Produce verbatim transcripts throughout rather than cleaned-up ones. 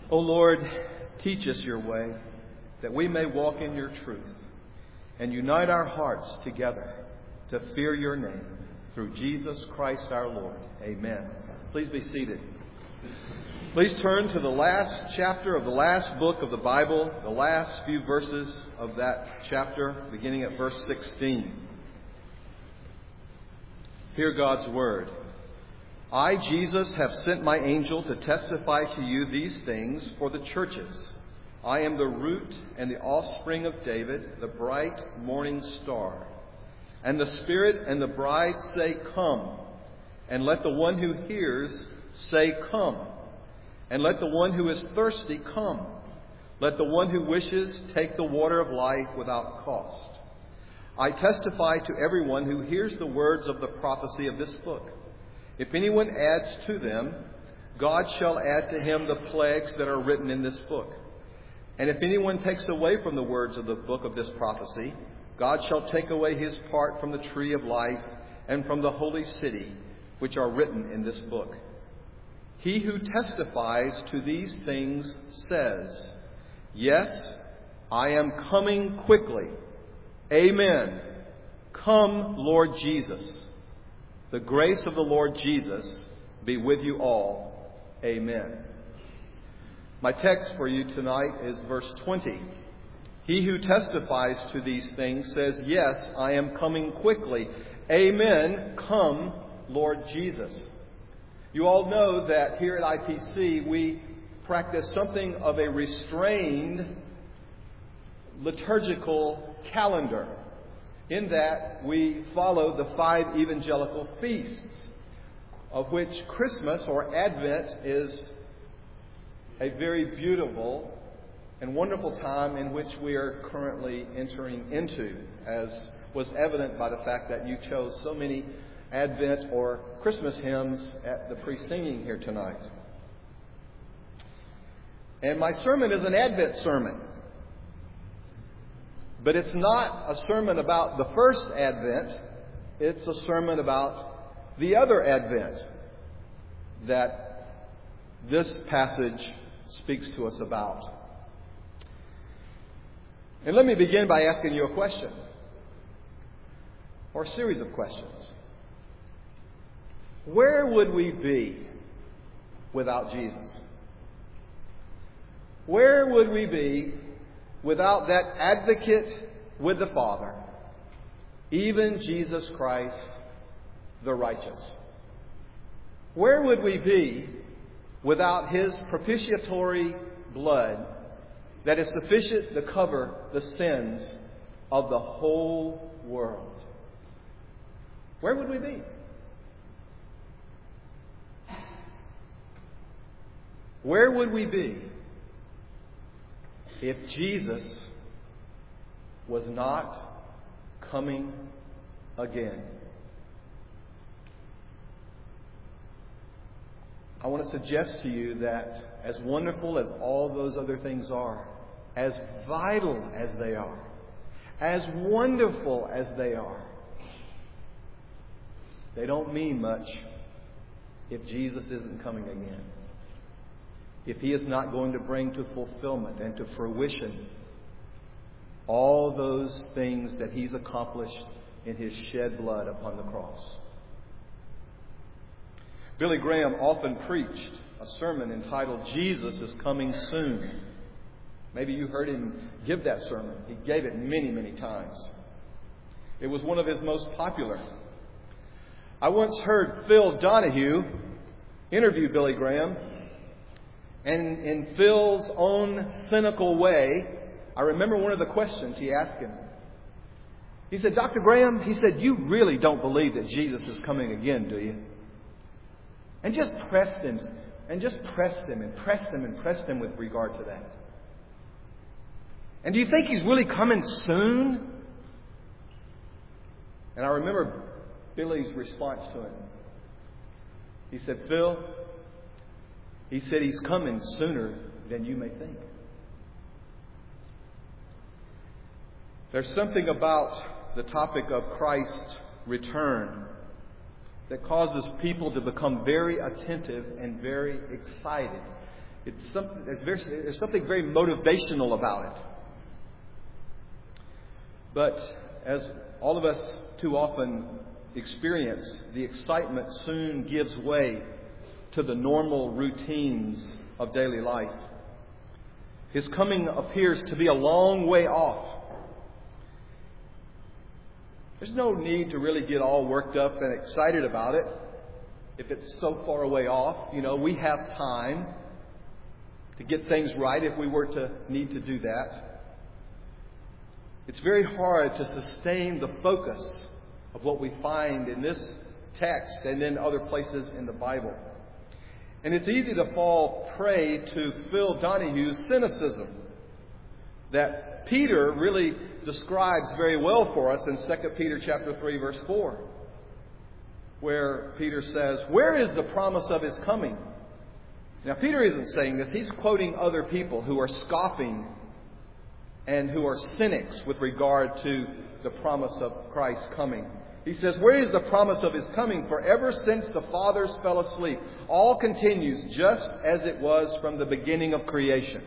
O Lord, teach us your way, that we may walk in your truth, and unite our hearts together to fear your name, through Jesus Christ our Lord. Amen. Please be seated. Please turn to the last chapter of the last book of the Bible, the last few verses of that chapter, beginning at verse sixteen. Hear God's word. I, Jesus, have sent my angel to testify to you these things for the churches. I am the root and the offspring of David, the bright morning star. And the Spirit and the bride say, Come. And let the one who hears say, Come. And let the one who is thirsty come. Let the one who wishes take the water of life without cost. I testify to everyone who hears the words of the prophecy of this book. If anyone adds to them, God shall add to him the plagues that are written in this book. And if anyone takes away from the words of the book of this prophecy, God shall take away his part from the tree of life and from the holy city, which are written in this book. He who testifies to these things says, Yes, I am coming quickly. Amen. Come, Lord Jesus. The grace of the Lord Jesus be with you all. Amen. My text for you tonight is verse twenty. He who testifies to these things says, Yes, I am coming quickly. Amen. Come, Lord Jesus. You all know that here at I P C we practice something of a restrained liturgical calendar, in that we follow the five evangelical feasts, of which Christmas or Advent is a very beautiful and wonderful time in which we are currently entering into, as was evident by the fact that you chose so many Advent or Christmas hymns at the pre-singing here tonight. And my sermon is an Advent sermon. But it's not a sermon about the first Advent. It's a sermon about the other Advent that this passage speaks to us about. And let me begin by asking you a question, or a series of questions. Where would we be without Jesus? Where would we be without that advocate with the Father, even Jesus Christ, the righteous? Where would we be without his propitiatory blood that is sufficient to cover the sins of the whole world? Where would we be? Where would we be if Jesus was not coming again? I want to suggest to you that as wonderful as all those other things are, as vital as they are, as wonderful as they are, they don't mean much if Jesus isn't coming again. If he is not going to bring to fulfillment and to fruition all those things that he's accomplished in his shed blood upon the cross. Billy Graham often preached a sermon entitled, Jesus is Coming Soon. Maybe you heard him give that sermon. He gave it many, many times. It was one of his most popular. I once heard Phil Donahue interview Billy Graham. And in Phil's own cynical way, I remember one of the questions he asked him. He said, Doctor Graham, he said, you really don't believe that Jesus is coming again, do you? And just pressed him, and just pressed him, and pressed him, and pressed him with regard to that. And do you think he's really coming soon? And I remember Billy's response to him. He said, Phil, he said he's coming sooner than you may think. There's something about the topic of Christ's return that causes people to become very attentive and very excited. It's something, there's, very, there's something very motivational about it. But as all of us too often experience, the excitement soon gives way to the normal routines of daily life. His coming appears to be a long way off. There's no need to really get all worked up and excited about it if it's so far away off. You know, we have time to get things right if we were to need to do that. It's very hard to sustain the focus of what we find in this text and in other places in the Bible. And it's easy to fall prey to Phil Donahue's cynicism that Peter really describes very well for us in Second Peter chapter three, verse four, where Peter says, "Where is the promise of His coming?" Now, Peter isn't saying this. He's quoting other people who are scoffing and who are cynics with regard to the promise of Christ's coming. He says, "Where is the promise of His coming? For ever since the fathers fell asleep, all continues just as it was from the beginning of creation."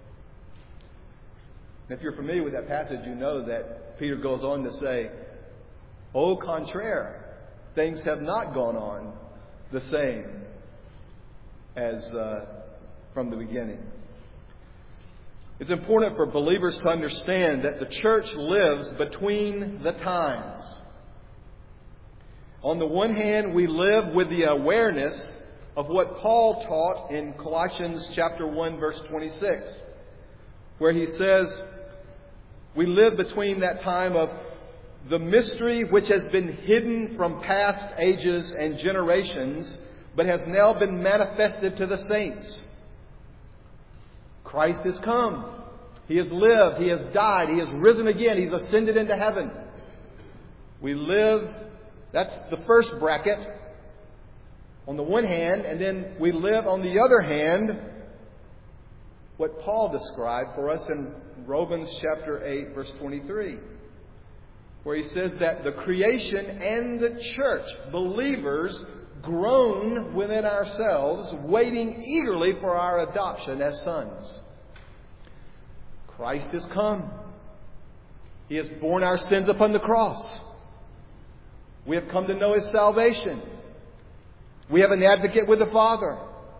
And if you're familiar with that passage, you know that Peter goes on to say, "Au contraire, things have not gone on the same as uh, from the beginning." It's important for believers to understand that the church lives between the times. On the one hand, we live with the awareness of what Paul taught in Colossians chapter one, verse twenty-six, where he says, we live between that time of the mystery which has been hidden from past ages and generations, but has now been manifested to the saints. Christ has come. He has lived. He has died. He has risen again. He's ascended into heaven. We live, that's the first bracket, on the one hand, and then we live on the other hand what Paul described for us in Romans chapter eight, verse twenty-three, where he says that the creation and the church, believers, groan within ourselves, waiting eagerly for our adoption as sons. Christ has come. He has borne our sins upon the cross. We have come to know His salvation. We have an advocate with the Father.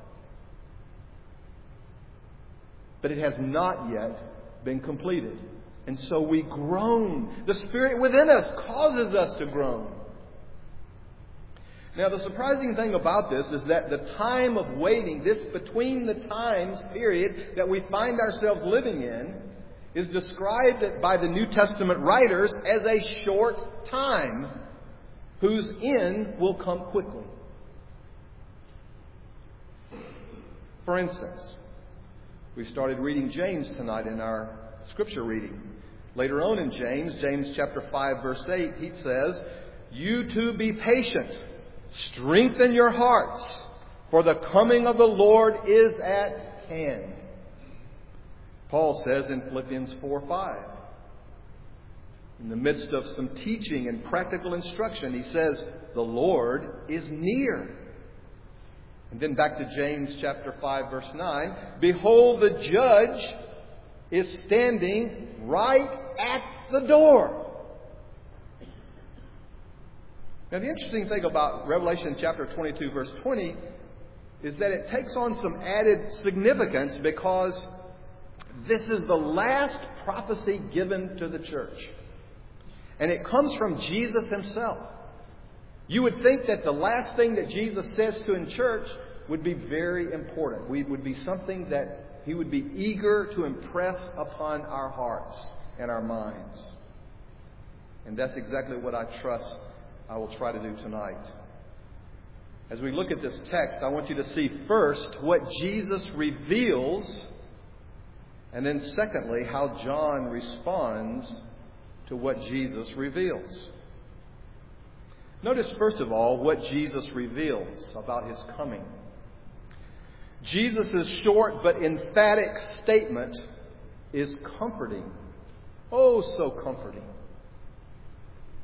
But it has not yet been completed. And so we groan. The Spirit within us causes us to groan. Now, the surprising thing about this is that the time of waiting, this between the times period that we find ourselves living in, is described by the New Testament writers as a short time whose end will come quickly. For instance, we started reading James tonight in our scripture reading. Later on in James, James chapter five, verse eight, he says, "You too be patient. Strengthen your hearts, for the coming of the Lord is at hand." Paul says in Philippians four five, in the midst of some teaching and practical instruction, he says, "The Lord is near." And then back to James chapter five, verse nine, "Behold, the judge is standing right at the door." Now, the interesting thing about Revelation chapter twenty-two, verse twenty, is that it takes on some added significance because this is the last prophecy given to the church. And it comes from Jesus Himself. You would think that the last thing that Jesus says to in church would be very important. We would be something that He would be eager to impress upon our hearts and our minds. And that's exactly what I trust I will try to do tonight. As we look at this text, I want you to see first what Jesus reveals, and then secondly, how John responds to what Jesus reveals. Notice, first of all, what Jesus reveals about His coming. Jesus' short but emphatic statement is comforting. Oh, so comforting.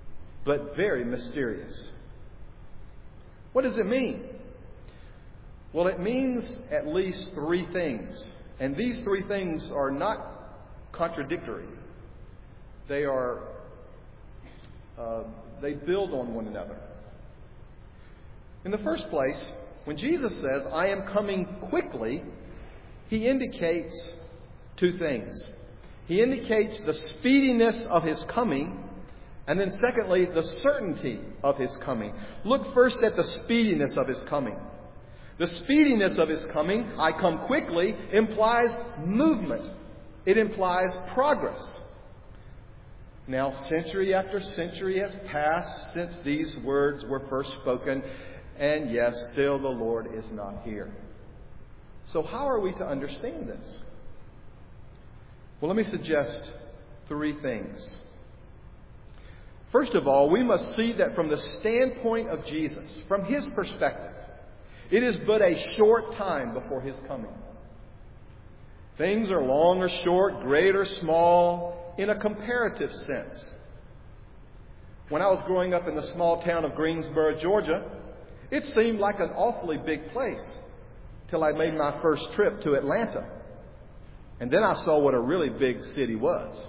But very mysterious. What does it mean? Well, it means at least three things. And these three things are not contradictory. They are, uh, they build on one another. In the first place, when Jesus says, I am coming quickly, he indicates two things. He indicates the speediness of his coming, and then secondly, the certainty of his coming. Look first at the speediness of his coming. The speediness of his coming, I come quickly, implies movement. It implies progress. Now, century after century has passed since these words were first spoken, and yes, still the Lord is not here. So how are we to understand this? Well, let me suggest three things. First of all, we must see that from the standpoint of Jesus, from his perspective, it is but a short time before his coming. Things are long or short, great or small, in a comparative sense. When I was growing up in the small town of Greensboro, Georgia, it seemed like an awfully big place till I made my first trip to Atlanta. And then I saw what a really big city was.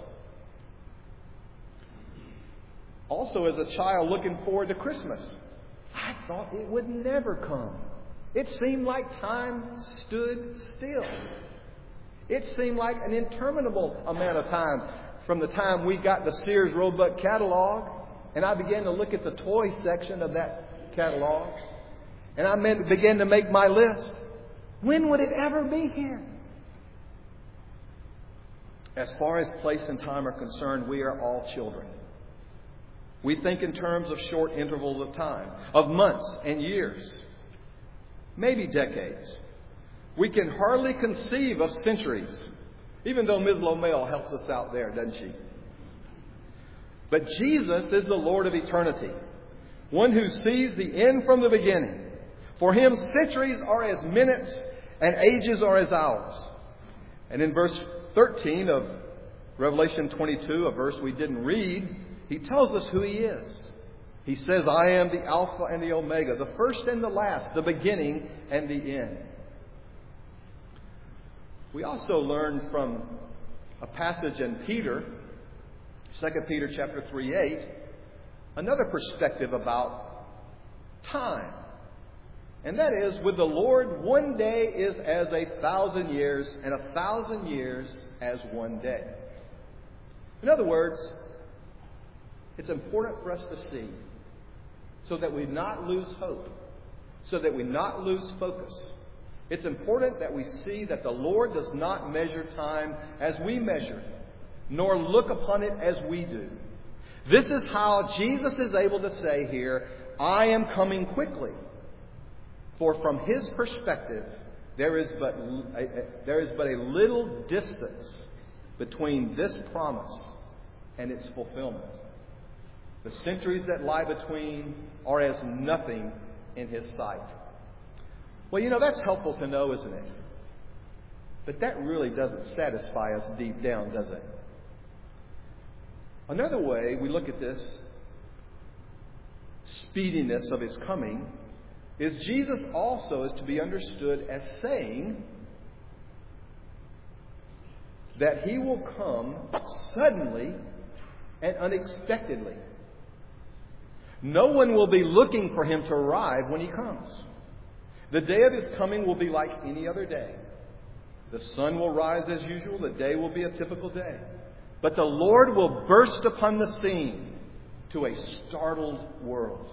Also, as a child looking forward to Christmas, I thought it would never come. It seemed like time stood still. It seemed like an interminable amount of time from the time we got the Sears Roebuck catalog, and I began to look at the toy section of that catalog, and I began to make my list. When would it ever be here? As far as place and time are concerned, we are all children. We think in terms of short intervals of time, of months and years, maybe decades. We can hardly conceive of centuries, even though Miz Lomel helps us out there, doesn't she? But Jesus is the Lord of eternity, one who sees the end from the beginning. For him, centuries are as minutes and ages are as hours. And in verse thirteen of Revelation twenty-two, a verse we didn't read, he tells us who he is. He says, I am the Alpha and the Omega, the first and the last, the beginning and the end. We also learn from a passage in Peter, Second Peter chapter three eight, another perspective about time. And that is, with the Lord, one day is as a thousand years, and a thousand years as one day. In other words, it's important for us to see so that we not lose hope, so that we not lose focus. It's important that we see that the Lord does not measure time as we measure it, nor look upon it as we do. This is how Jesus is able to say here, I am coming quickly. For from his perspective, there is but a, there is but a little distance between this promise and its fulfillment. The centuries that lie between are as nothing in his sight. Well, you know, that's helpful to know, isn't it? But that really doesn't satisfy us deep down, does it? Another way we look at this speediness of his coming is Jesus also is to be understood as saying that he will come suddenly and unexpectedly. No one will be looking for him to arrive when he comes. The day of his coming will be like any other day. The sun will rise as usual. The day will be a typical day. But the Lord will burst upon the scene to a startled world.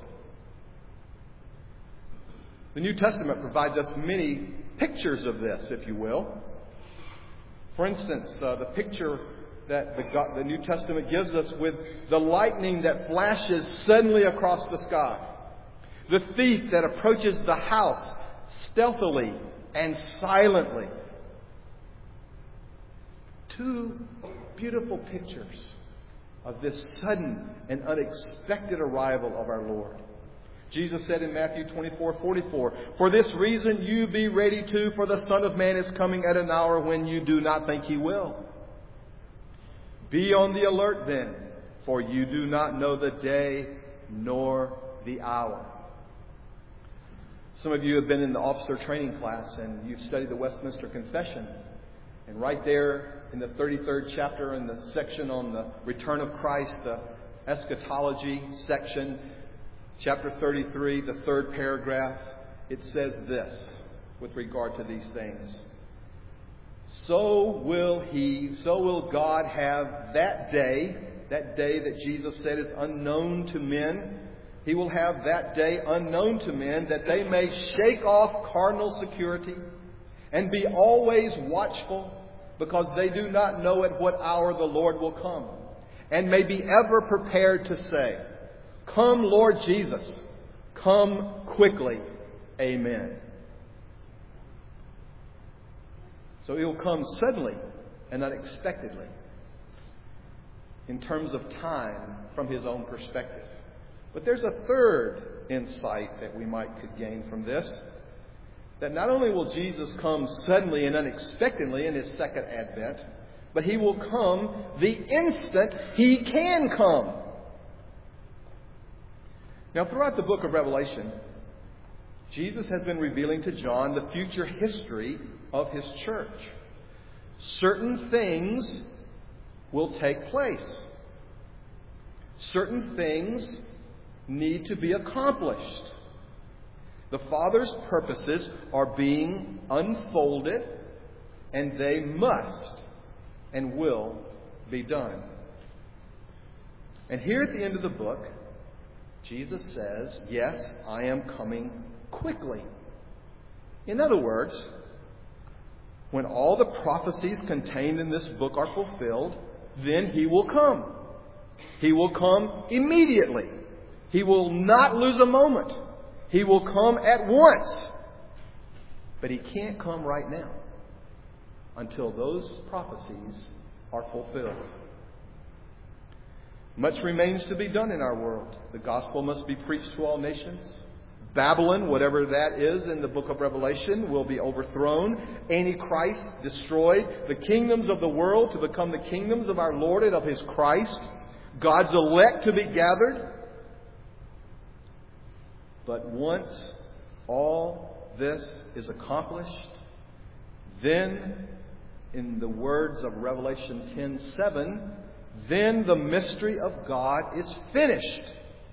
The New Testament provides us many pictures of this, if you will. For instance, uh, the picture that the, God, the New Testament gives us with the lightning that flashes suddenly across the sky. The thief that approaches the house stealthily and silently. Two beautiful pictures of this sudden and unexpected arrival of our Lord. Jesus said in Matthew twenty-four forty-four, for this reason you be ready too, for the Son of Man is coming at an hour when you do not think he will. Be on the alert then, for you do not know the day nor the hour. Some of you have been in the officer training class and you've studied the Westminster Confession. And right there in the thirty-third chapter, in the section on the return of Christ, the eschatology section, chapter thirty-three, the third paragraph, it says this with regard to these things. So will He, so will God have that day, that day that Jesus said is unknown to men. He will have that day unknown to men, that they may shake off carnal security and be always watchful, because they do not know at what hour the Lord will come, and may be ever prepared to say, Come, Lord Jesus, come quickly. Amen. So He'll come suddenly and unexpectedly in terms of time from His own perspective. But there's a third insight that we might could gain from this, that not only will Jesus come suddenly and unexpectedly in His second advent, but He will come the instant He can come. Now, throughout the book of Revelation, Jesus has been revealing to John the future history of His church. Certain things will take place. Certain things need to be accomplished. The Father's purposes are being unfolded, and they must and will be done. And here at the end of the book, Jesus says, yes, I am coming quickly. In other words, when all the prophecies contained in this book are fulfilled, then He will come. He will come immediately. He will not lose a moment. He will come at once. But He can't come right now until those prophecies are fulfilled. Much remains to be done in our world. The gospel must be preached to all nations. Babylon, whatever that is in the book of Revelation, will be overthrown. Antichrist destroyed. The kingdoms of the world to become the kingdoms of our Lord and of His Christ. God's elect to be gathered. But once all this is accomplished, then, in the words of Revelation ten seven, then the mystery of God is finished.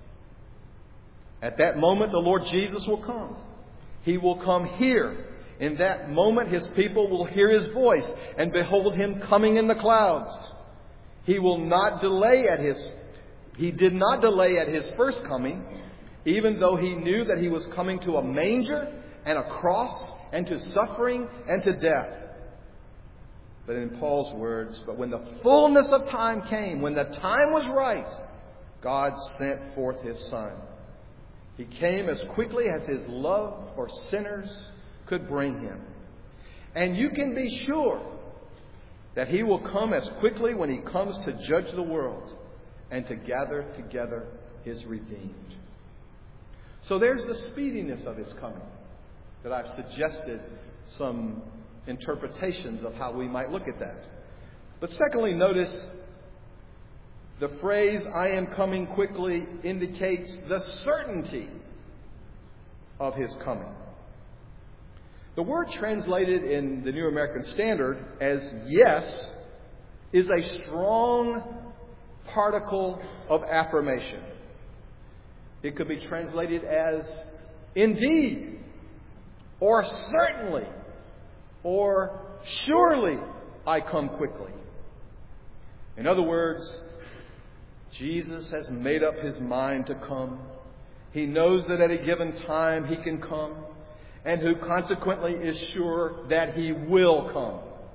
At that moment, the Lord Jesus will come. He will come here. In that moment, His people will hear His voice and behold Him coming in the clouds. He will not delay at His, He did not delay at His first coming, even though He knew that He was coming to a manger and a cross and to suffering and to death. But in Paul's words, but when the fullness of time came, when the time was right, God sent forth His Son. He came as quickly as His love for sinners could bring Him. And you can be sure that He will come as quickly when He comes to judge the world and to gather together His redeemed. So there's the speediness of His coming that I've suggested some interpretations of how we might look at that. But secondly, notice the phrase, I am coming quickly, indicates the certainty of His coming. The word translated in the New American Standard as yes is a strong particle of affirmation. It could be translated as indeed, or certainly, or surely I come quickly. In other words, Jesus has made up His mind to come. He knows that at a given time He can come, and who consequently is sure that He will come.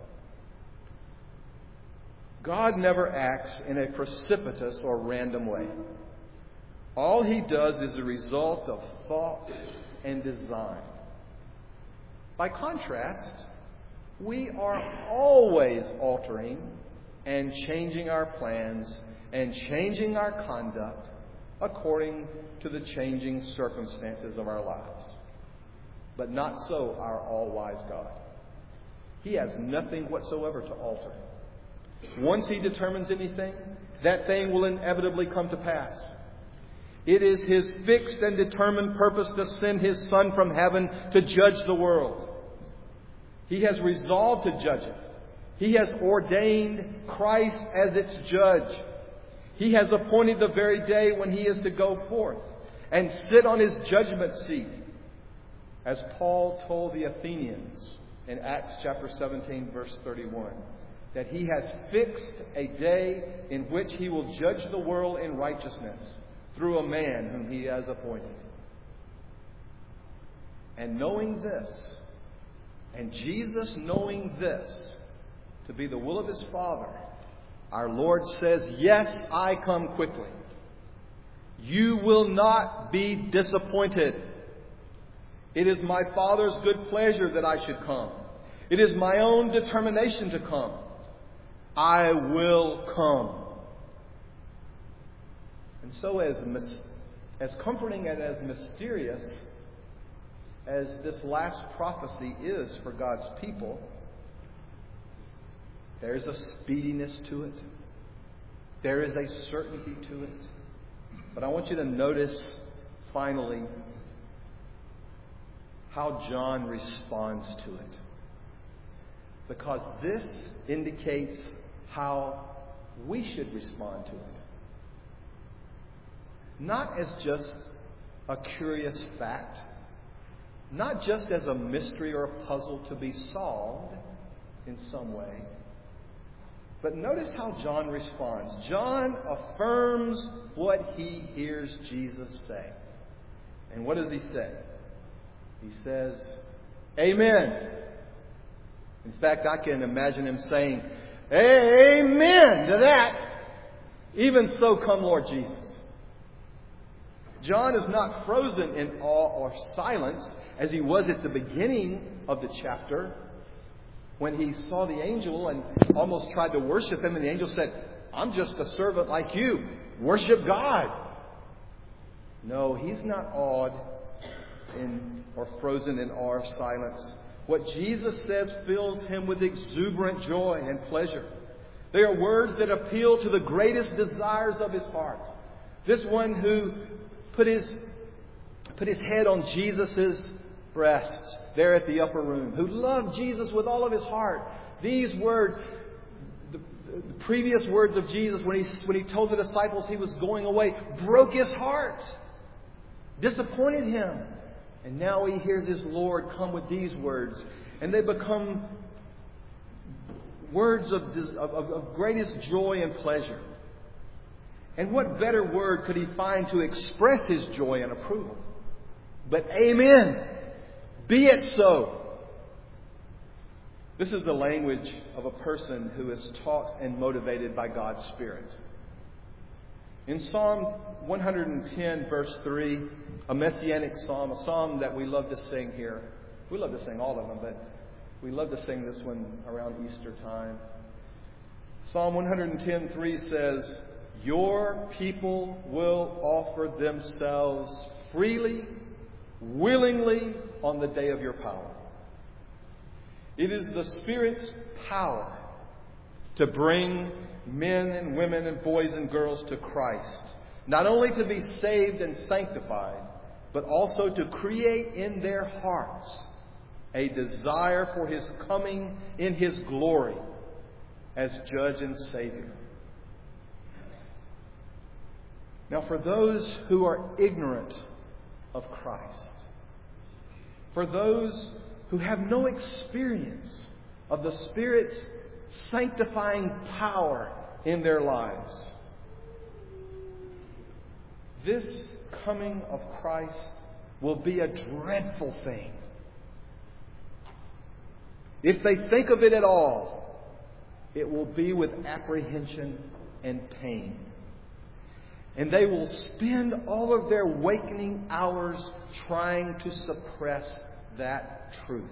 God never acts in a precipitous or random way. All He does is a result of thought and design. By contrast, we are always altering and changing our plans and changing our conduct according to the changing circumstances of our lives. But not so our all-wise God. He has nothing whatsoever to alter. Once He determines anything, that thing will inevitably come to pass. It is His fixed and determined purpose to send His Son from heaven to judge the world. He has resolved to judge it. He has ordained Christ as its judge. He has appointed the very day when He is to go forth and sit on His judgment seat, as Paul told the Athenians in Acts chapter seventeen, verse thirty-one, that He has fixed a day in which He will judge the world in righteousness through a man whom He has appointed. And knowing this, and Jesus knowing this to be the will of His Father, our Lord says, "Yes, I come quickly. You will not be disappointed. It is my Father's good pleasure that I should come. It is my own determination to come. I will come." And so as, as comforting and as mysterious as this last prophecy is for God's people, there's a speediness to it. There is a certainty to it. But I want you to notice, finally, how John responds to it. Because this indicates how we should respond to it. Not as just a curious fact, not just as a mystery or a puzzle to be solved in some way, but notice how John responds. John affirms what he hears Jesus say. And what does he say? He says, "Amen." In fact, I can imagine him saying, "Amen to that. Even so, come, Lord Jesus." John is not frozen in awe or silence as he was at the beginning of the chapter when he saw the angel and almost tried to worship him. And the angel said, "I'm just a servant like you. Worship God." No, he's not awed in, or frozen in awe or silence. What Jesus says fills him with exuberant joy and pleasure. They are words that appeal to the greatest desires of his heart. This one who put his, put his head on Jesus' breast there at the upper room, who loved Jesus with all of his heart. These words, the, the previous words of Jesus when he, when he told the disciples he was going away, broke his heart, disappointed him. And now he hears his Lord come with these words, and they become words of, of, of greatest joy and pleasure. And what better word could he find to express his joy and approval but "Amen"? Be it so. This is the language of a person who is taught and motivated by God's Spirit. In Psalm one ten, verse three, a messianic psalm, a psalm that we love to sing here. We love to sing all of them, but we love to sing this one around Easter time. Psalm one ten, three says, "Your people will offer themselves freely, willingly on the day of your power." It is the Spirit's power to bring men and women and boys and girls to Christ, not only to be saved and sanctified, but also to create in their hearts a desire for His coming in His glory as Judge and Savior. Now, for those who are ignorant of Christ, for those who have no experience of the Spirit's sanctifying power in their lives, this coming of Christ will be a dreadful thing. If they think of it at all, it will be with apprehension and pain. And they will spend all of their wakening hours trying to suppress that truth.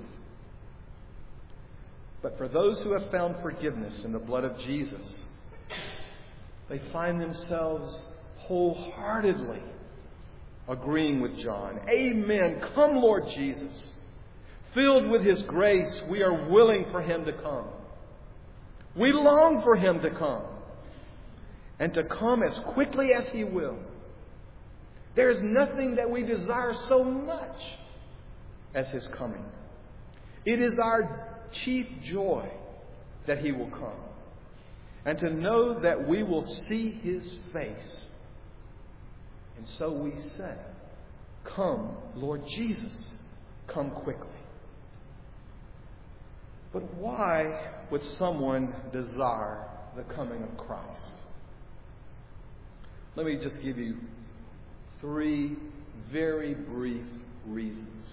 But for those who have found forgiveness in the blood of Jesus, they find themselves wholeheartedly agreeing with John. "Amen. Come, Lord Jesus." Filled with His grace, we are willing for Him to come. We long for Him to come. And to come as quickly as He will. There is nothing that we desire so much as His coming. It is our chief joy that He will come, and to know that we will see His face. And so we say, "Come, Lord Jesus, come quickly." But why would someone desire the coming of Christ? Let me just give you three very brief reasons.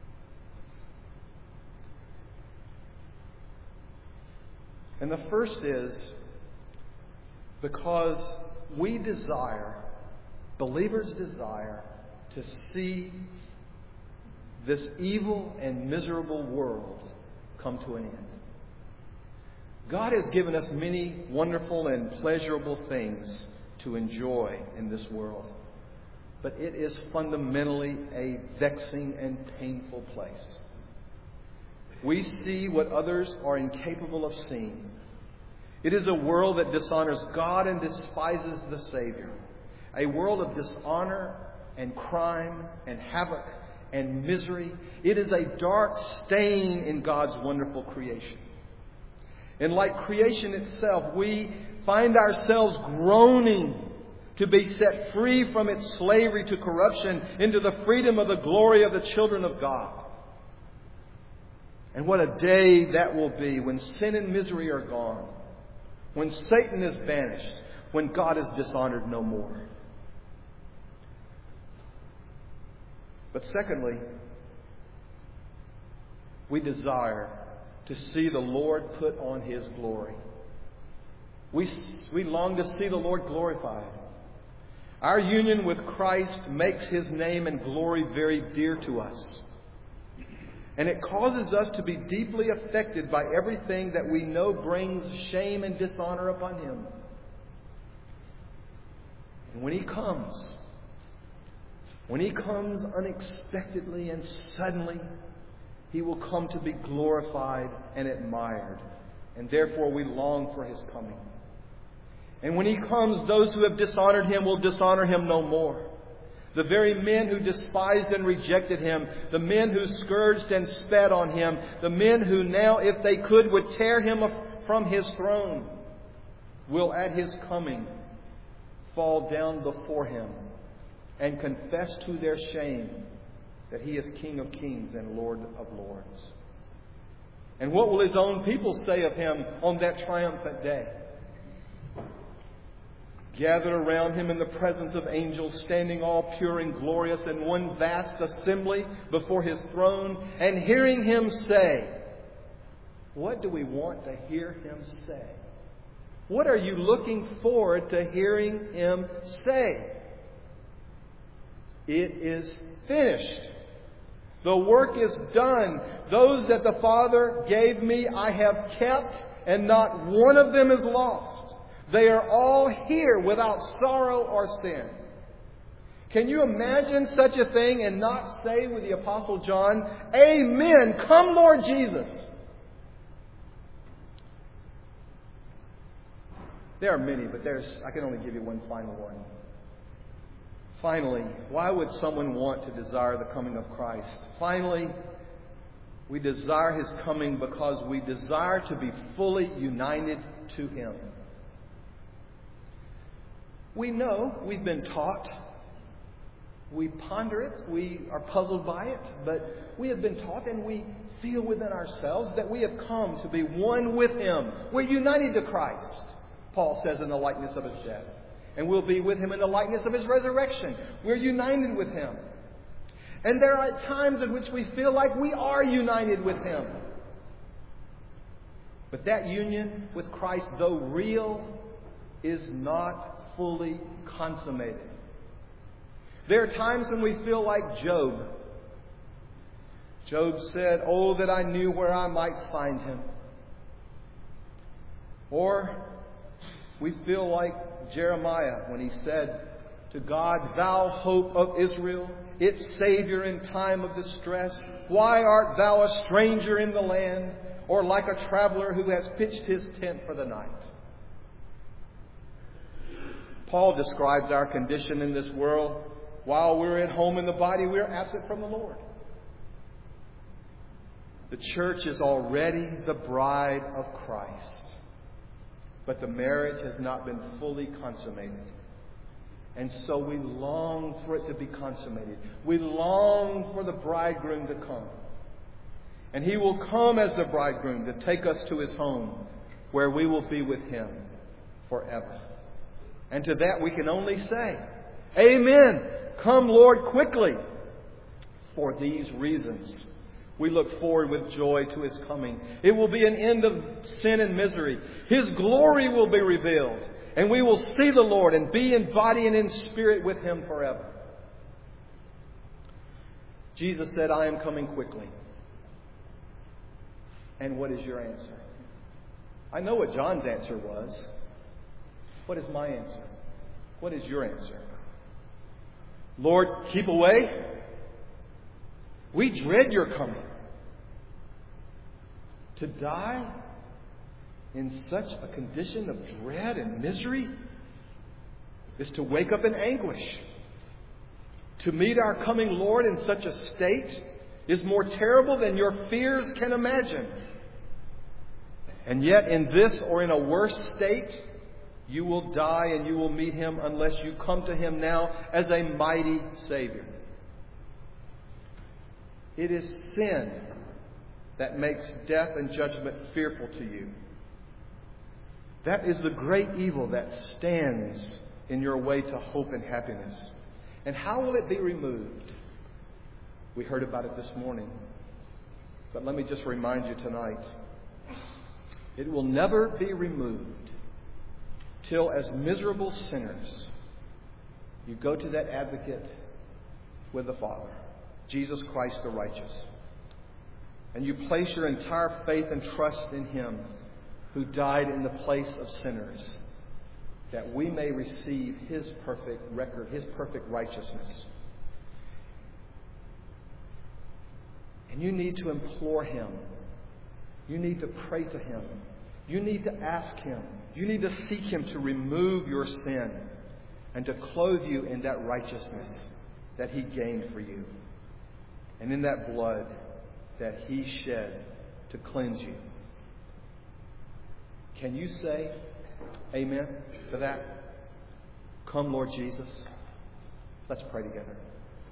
And the first is because we desire, believers desire, to see this evil and miserable world come to an end. God has given us many wonderful and pleasurable things to enjoy in this world, but it is fundamentally a vexing and painful place. We see what others are incapable of seeing. It is a world that dishonors God and despises the Savior. A world of dishonor and crime and havoc and misery. It is a dark stain in God's wonderful creation. And like creation itself, we find ourselves groaning to be set free from its slavery to corruption into the freedom of the glory of the children of God. And what a day that will be when sin and misery are gone, when Satan is banished, when God is dishonored no more. But secondly, we desire to see the Lord put on His glory. We, we long to see the Lord glorified. Our union with Christ makes His name and glory very dear to us. And it causes us to be deeply affected by everything that we know brings shame and dishonor upon Him. And when He comes, when He comes unexpectedly and suddenly, He will come to be glorified and admired. And therefore we long for His coming. And when He comes, those who have dishonored Him will dishonor Him no more. The very men who despised and rejected Him, the men who scourged and spat on Him, the men who now, if they could, would tear Him from His throne, will at His coming fall down before Him and confess to their shame that He is King of kings and Lord of lords. And what will His own people say of Him on that triumphant day? Gathered around Him in the presence of angels, standing all pure and glorious in one vast assembly before His throne, and hearing Him say, what do we want to hear Him say? What are you looking forward to hearing Him say? It is finished. The work is done. Those that the Father gave me I have kept, and not one of them is lost. They are all here without sorrow or sin. Can you imagine such a thing and not say with the Apostle John, "Amen, come Lord Jesus"? There are many, but there's I can only give you one final one. Finally, why would someone want to desire the coming of Christ? Finally, we desire His coming because we desire to be fully united to Him. We know, we've been taught, we ponder it, we are puzzled by it, but we have been taught and we feel within ourselves that we have come to be one with Him. We're united to Christ, Paul says, in the likeness of His death. And we'll be with Him in the likeness of His resurrection. We're united with Him. And there are times in which we feel like we are united with Him. But that union with Christ, though real, is not fully consummated. There are times when we feel like Job. Job said, "Oh, that I knew where I might find Him." Or we feel like Jeremiah when he said to God, "Thou hope of Israel, its Savior in time of distress, why art Thou a stranger in the land, or like a traveler who has pitched his tent for the night?" Paul describes our condition in this world while we're at home in the body, we're absent from the Lord. The church is already the bride of Christ, but the marriage has not been fully consummated. And so we long for it to be consummated. We long for the bridegroom to come. And He will come as the bridegroom to take us to His home, where we will be with Him forever. And to that we can only say, Amen. Come, Lord, quickly. For these reasons, we look forward with joy to His coming. It will be an end of sin and misery. His glory will be revealed. And we will see the Lord and be in body and in spirit with Him forever. Jesus said, I am coming quickly. And what is your answer? I know what John's answer was. What is my answer? What is your answer? Lord, keep away. We dread your coming. To die in such a condition of dread and misery is to wake up in anguish. To meet our coming Lord in such a state is more terrible than your fears can imagine. And yet in this or in a worse state, you will die and you will meet Him unless you come to Him now as a mighty Savior. It is sin that makes death and judgment fearful to you. That is the great evil that stands in your way to hope and happiness. And how will it be removed? We heard about it this morning. But let me just remind you tonight. It will never be removed till, as miserable sinners, you go to that advocate with the Father, Jesus Christ the righteous, and you place your entire faith and trust in Him who died in the place of sinners, that we may receive His perfect record, His perfect righteousness. And you need to implore Him. You need to pray to Him. You need to ask Him. You need to seek Him to remove your sin and to clothe you in that righteousness that He gained for you, and in that blood that He shed to cleanse you. Can you say amen to that? Come, Lord Jesus. Let's pray together.